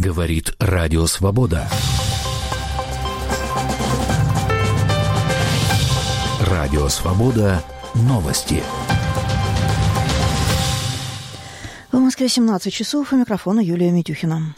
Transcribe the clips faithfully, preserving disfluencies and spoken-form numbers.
Говорит Радио Свобода. Радио Свобода. Новости. В Москве семнадцать часов, у микрофона Юлия Митюхина.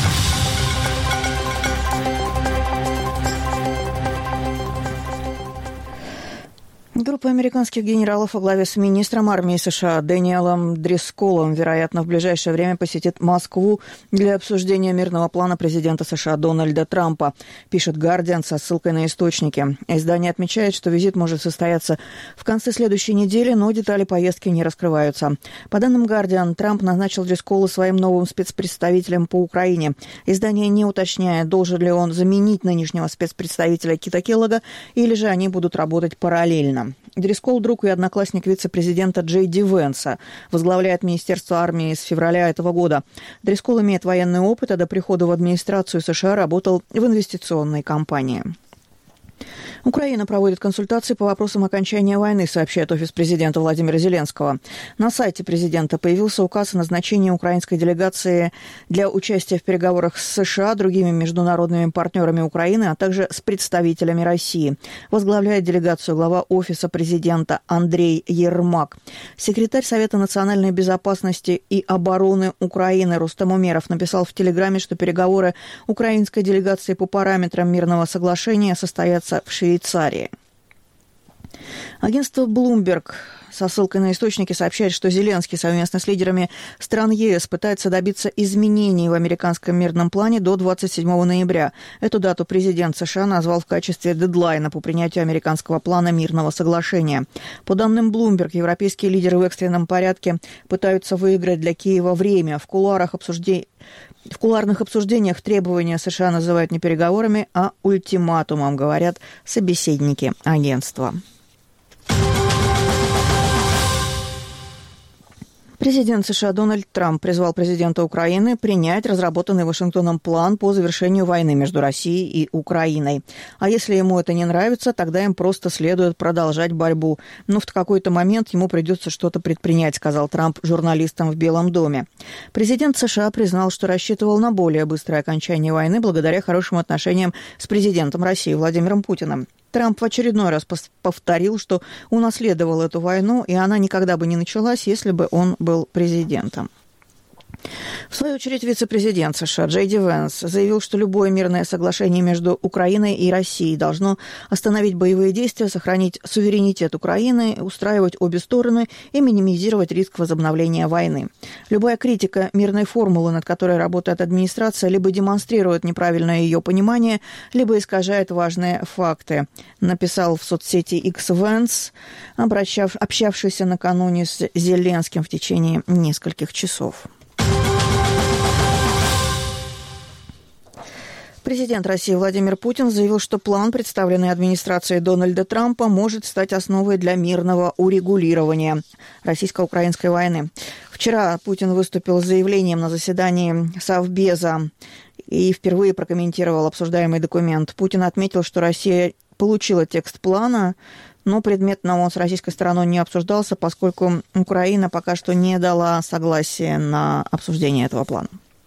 Группа американских генералов во главе с министром армии США Дэниелом Дрисколом, вероятно, в ближайшее время посетит Москву для обсуждения мирного плана президента США Дональда Трампа, пишет «Гардиан» со ссылкой на источники. Издание отмечает, что визит может состояться в конце следующей недели, но детали поездки не раскрываются. По данным «Гардиан», Трамп назначил Дрискола своим новым спецпредставителем по Украине. Издание не уточняет, должен ли он заменить нынешнего спецпредставителя Кита Келлога, или же они будут работать параллельно. Дрискол – друг и одноклассник вице-президента Джей Ди Венса, возглавляет Министерство армии с февраля этого года. Дрискол имеет военный опыт, а до прихода в администрацию США работал в инвестиционной компании. Украина проводит консультации по вопросам окончания войны, сообщает офис президента Владимира Зеленского. На сайте президента появился указ о назначении украинской делегации для участия в переговорах с США, другими международными партнерами Украины, а также с представителями России. Возглавляет делегацию глава офиса президента Андрей Ермак. Секретарь Совета национальной безопасности и обороны Украины Рустем Умеров написал в Телеграме, что переговоры украинской делегации по параметрам мирного соглашения состоятся в Швейцарии. Агентство Bloomberg со ссылкой на источники сообщает, что Зеленский совместно с лидерами стран ЕС пытается добиться изменений в американском мирном плане до двадцать седьмого ноября. Эту дату президент США назвал в качестве дедлайна по принятию американского плана мирного соглашения. По данным Bloomberg, европейские лидеры в экстренном порядке пытаются выиграть для Киева время. В кулуарах обсуждений В кулуарных обсуждениях требования США называют не переговорами, а ультиматумом, говорят собеседники агентства. Президент США Дональд Трамп призвал президента Украины принять разработанный Вашингтоном план по завершению войны между Россией и Украиной. А если ему это не нравится, тогда им просто следует продолжать борьбу. Но в какой-то момент ему придется что-то предпринять, сказал Трамп журналистам в Белом доме. Президент США признал, что рассчитывал на более быстрое окончание войны благодаря хорошим отношениям с президентом России Владимиром Путиным. Трамп в очередной раз повторил, что унаследовал эту войну, и она никогда бы не началась, если бы он был президентом. В свою очередь, вице-президент США Джей Ди Венс заявил, что любое мирное соглашение между Украиной и Россией должно остановить боевые действия, сохранить суверенитет Украины, устраивать обе стороны и минимизировать риск возобновления войны. Любая критика мирной формулы, над которой работает администрация, либо демонстрирует неправильное ее понимание, либо искажает важные факты, написал в соцсети X Венс, обращав, общавшийся накануне с Зеленским в течение нескольких часов. Президент России Владимир Путин заявил, что план, представленный администрацией Дональда Трампа, может стать основой для мирного урегулирования российско-украинской войны. Вчера Путин выступил с заявлением на заседании Совбеза и впервые прокомментировал обсуждаемый документ. Путин отметил, что Россия получила текст плана, но предметно он с российской стороной не обсуждался, поскольку Украина пока что не дала согласия на обсуждение этого плана.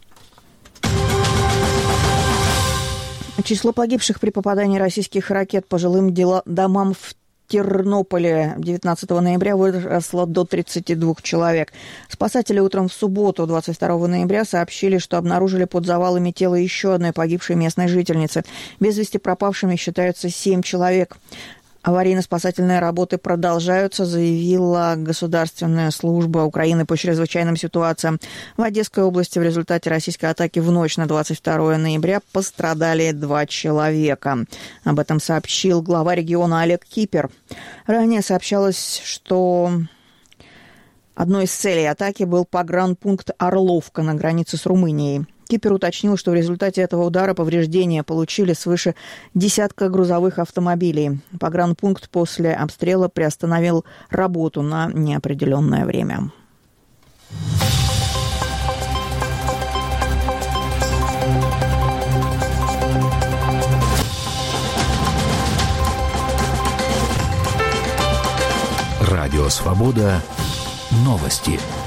Число погибших при попадании российских ракет по жилым домам в Тернополе девятнадцатого ноября выросло до тридцати двух человек. Спасатели утром в субботу, двадцать второго ноября, сообщили, что обнаружили под завалами тело еще одной погибшей местной жительницы. Без вести пропавшими считаются семь человек. Аварийно-спасательные работы продолжаются, заявила Государственная служба Украины по чрезвычайным ситуациям. В Одесской области в результате российской атаки в ночь на двадцать второго ноября пострадали два человека. Об этом сообщил глава региона Олег Кипер. Ранее сообщалось, что одной из целей атаки был погранпункт Орловка на границе с Румынией. Кипер уточнил, что в результате этого удара повреждения получили свыше десятка грузовых автомобилей. Погранпункт после обстрела приостановил работу на неопределенное время. Радио «Свобода». Новости.